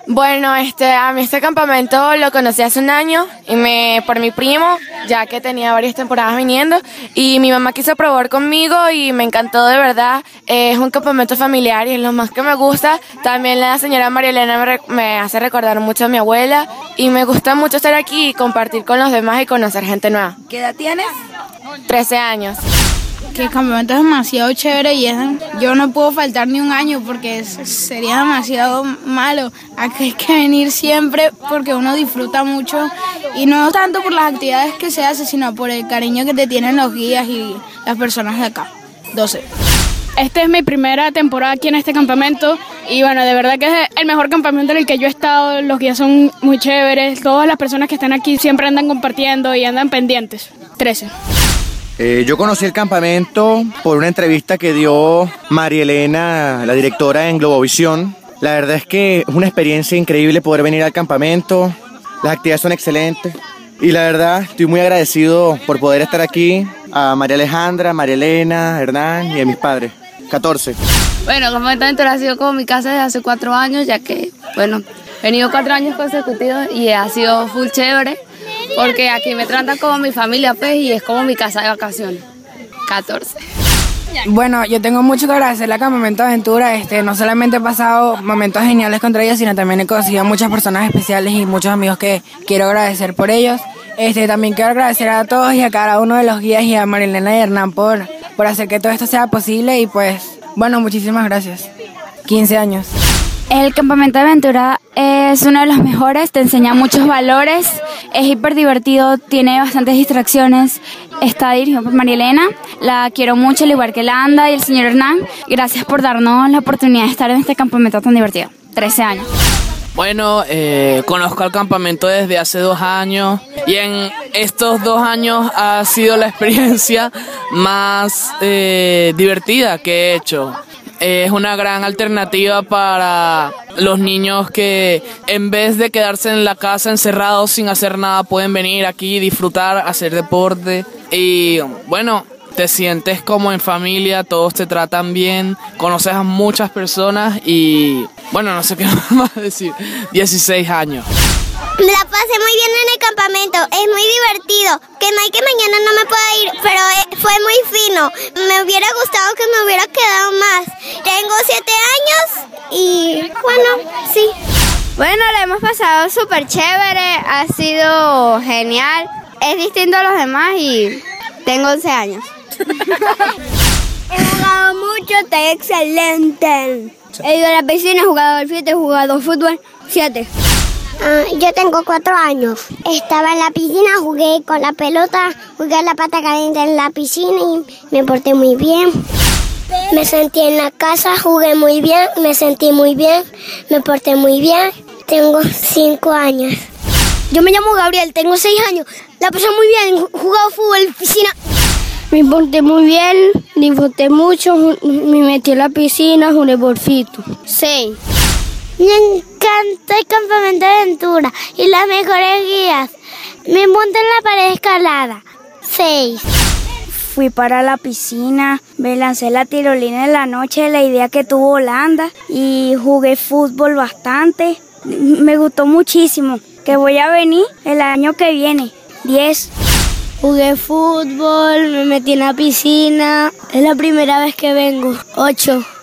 Bueno, a mí este campamento lo conocí hace un año por mi primo, ya que tenía varias temporadas viniendo, y mi mamá quiso probar conmigo y me encantó de verdad. Es un campamento familiar y es lo más que me gusta. También la señora María Elena me hace recordar mucho a mi abuela y me gusta mucho estar aquí y compartir con los demás y conocer gente nueva. ¿Qué edad tienes? 13 años. Que el campamento es demasiado chévere y yo no puedo faltar ni un año porque sería demasiado malo. Aquí hay que venir siempre porque uno disfruta mucho y no tanto por las actividades que se hacen, sino por el cariño que te tienen los guías y las personas de acá. 12. Esta es mi primera temporada aquí en este campamento y bueno, de verdad que es el mejor campamento en el que yo he estado. Los guías son muy chéveres, todas las personas que están aquí siempre andan compartiendo y andan pendientes. 13. Yo conocí el campamento por una entrevista que dio María Elena, la directora en Globovisión. La verdad es que es una experiencia increíble poder venir al campamento. Las actividades son excelentes. Y la verdad, estoy muy agradecido por poder estar aquí. A María Alejandra, María Elena, Hernán y a mis padres. 14. Bueno, el campamento Aventura ha sido como mi casa desde hace 4 años, ya que, bueno, he venido 4 años consecutivos y ha sido full chévere. Porque aquí me tratan como mi familia, pues, y es como mi casa de vacaciones. 14. Bueno, yo tengo mucho que agradecerle al Campamento Aventura. No solamente he pasado momentos geniales contra ellos, sino también he conocido a muchas personas especiales y muchos amigos que quiero agradecer por ellos. También quiero agradecer a todos y a cada uno de los guías y a Marilena y Hernán por hacer que todo esto sea posible y pues, bueno, muchísimas gracias. 15 años. El campamento de aventura es uno de los mejores, te enseña muchos valores, es hiper divertido, tiene bastantes distracciones. Está dirigido por María Elena, la quiero mucho, al igual que la Anda y el señor Hernán. Gracias por darnos la oportunidad de estar en este campamento tan divertido. 13 años. Bueno, conozco el campamento desde hace 2 años y en estos 2 años ha sido la experiencia más divertida que he hecho. Es una gran alternativa para los niños que en vez de quedarse en la casa encerrados sin hacer nada pueden venir aquí, disfrutar, hacer deporte y bueno, te sientes como en familia, todos te tratan bien, conoces a muchas personas y bueno, no sé qué más decir, 16 años. La pasé muy bien en el campamento, es muy divertido, que no hay que mañana no me pueda ir, pero fue muy fino. Me hubiera gustado que me hubiera quedado más. Tengo 7 años y bueno, sí. Bueno, la hemos pasado súper chévere, ha sido genial, es distinto a los demás y tengo 11 años. He jugado mucho, está excelente. He ido a la piscina, he jugado al fútbol, he jugado fútbol, 7. Yo tengo 4 años. Estaba en la piscina, jugué con la pelota, jugué a la pata caliente en la piscina y me porté muy bien. Me sentí en la casa, jugué muy bien, me sentí muy bien, me porté muy bien. Tengo 5 años. Yo me llamo Gabriel, tengo 6 años. La pasé muy bien, jugado fútbol en piscina. Me porté muy bien, disfruté mucho, me metí en la piscina, jugué golfito. 6. Me encanta el campamento de aventura y las mejores guías. Me monté en la pared escalada. 6. Fui para la piscina, me lancé la tirolina en la noche, la idea que tuvo Holanda y jugué fútbol bastante. Me gustó muchísimo, que voy a venir el año que viene. 10. Jugué fútbol, me metí en la piscina. Es la primera vez que vengo. 8.